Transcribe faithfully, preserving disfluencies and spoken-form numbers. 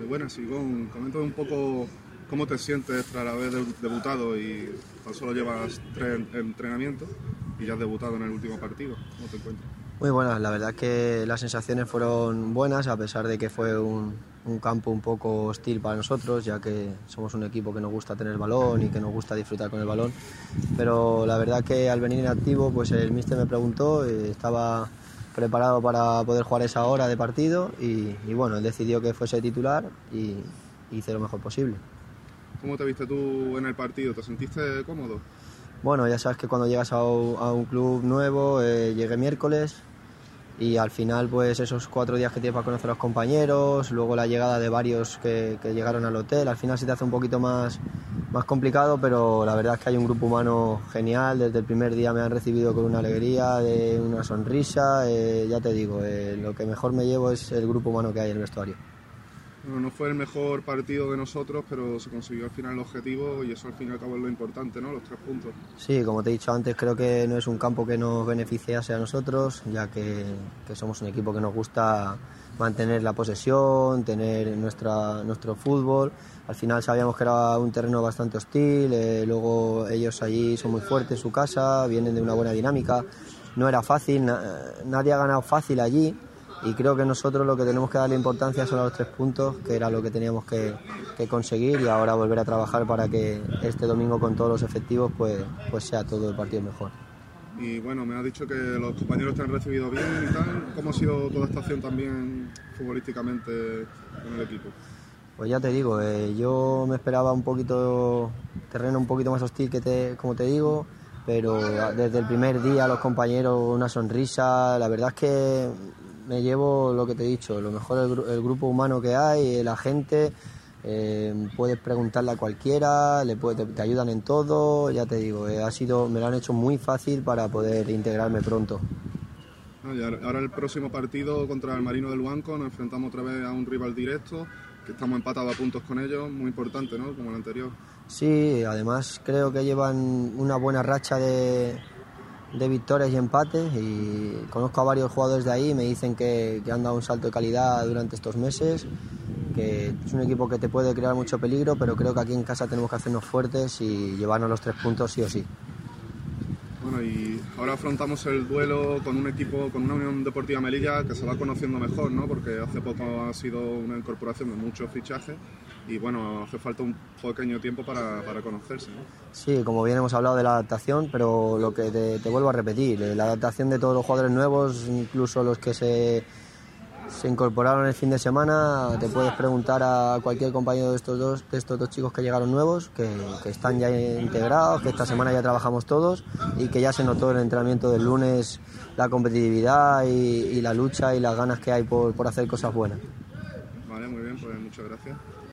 buenas, Sigón. Coméntame un poco cómo te sientes tras haber debutado y tan solo llevas tres entrenamientos y ya has debutado en el último partido. ¿Cómo te encuentras? Muy buenas, la verdad que las sensaciones fueron buenas, a pesar de que fue un, un campo un poco hostil para nosotros, ya que somos un equipo que nos gusta tener el balón y que nos gusta disfrutar con el balón. Pero la verdad que al venir inactivo, pues el míster me preguntó, eh, estaba preparado para poder jugar esa hora de partido y, y bueno, él decidió que fuese titular y hice lo mejor posible. ¿Cómo te viste tú en el partido? ¿Te sentiste cómodo? Bueno, ya sabes que cuando llegas a un, a un club nuevo, eh, llegué miércoles y al final pues esos cuatro días que tienes para conocer a los compañeros, luego la llegada de varios que, que llegaron al hotel, al final se te hace un poquito más, más complicado, pero la verdad es que hay un grupo humano genial. Desde el primer día me han recibido con una alegría, de una sonrisa, eh, ya te digo, eh, lo que mejor me llevo es el grupo humano que hay en el vestuario. Bueno, no fue el mejor partido de nosotros, pero se consiguió al final el objetivo y eso al fin y al cabo es lo importante, ¿no? Los tres puntos. Sí, como te he dicho antes, creo que no es un campo que nos beneficiase a nosotros, ya que, que somos un equipo que nos gusta mantener la posesión, tener nuestra, nuestro fútbol. Al final sabíamos que era un terreno bastante hostil, eh, luego ellos allí son muy fuertes, su casa, vienen de una buena dinámica. No era fácil, na, nadie ha ganado fácil allí. Y creo que nosotros lo que tenemos que darle importancia son a los tres puntos, que era lo que teníamos que, que conseguir, y ahora volver a trabajar para que este domingo con todos los efectivos pues, pues sea todo el partido mejor. Y bueno, me has dicho que los compañeros te han recibido bien y tal. ¿Cómo ha sido toda esta acción también futbolísticamente con el equipo? Pues ya te digo, eh, yo me esperaba un poquito, terreno un poquito más hostil, que te, como te digo, pero desde el primer día los compañeros una sonrisa. La verdad es que me llevo lo que te he dicho, lo mejor el, el grupo humano que hay, la gente, eh, puedes preguntarle a cualquiera, le puede, te, te ayudan en todo, ya te digo, eh, ha sido, me lo han hecho muy fácil para poder integrarme pronto. Ah, y ahora el próximo partido contra el Marino del Luanco nos enfrentamos otra vez a un rival directo, que estamos empatados a puntos con ellos, muy importante, ¿no? Como el anterior. Sí, además creo que llevan una buena racha de... de victorias y empates, y conozco a varios jugadores de ahí, me dicen que, que han dado un salto de calidad durante estos meses, que es un equipo que te puede crear mucho peligro, pero creo que aquí en casa tenemos que hacernos fuertes y llevarnos los tres puntos sí o sí. Bueno, y ahora afrontamos el duelo con un equipo, con una Unión Deportiva Melilla que se va conociendo mejor, ¿no? Porque hace poco ha sido una incorporación de muchos fichajes y bueno, hace falta un pequeño tiempo para, para conocerse, ¿no? Sí, como bien hemos hablado de la adaptación, pero lo que te, te vuelvo a repetir, la adaptación de todos los jugadores nuevos, incluso los que se, se incorporaron el fin de semana, te puedes preguntar a cualquier compañero de estos dos, de estos dos chicos que llegaron nuevos, que, que están ya integrados, que esta semana ya trabajamos todos y que ya se notó en el entrenamiento del lunes la competitividad y, y la lucha y las ganas que hay por, por hacer cosas buenas. Vale, muy bien, pues muchas gracias.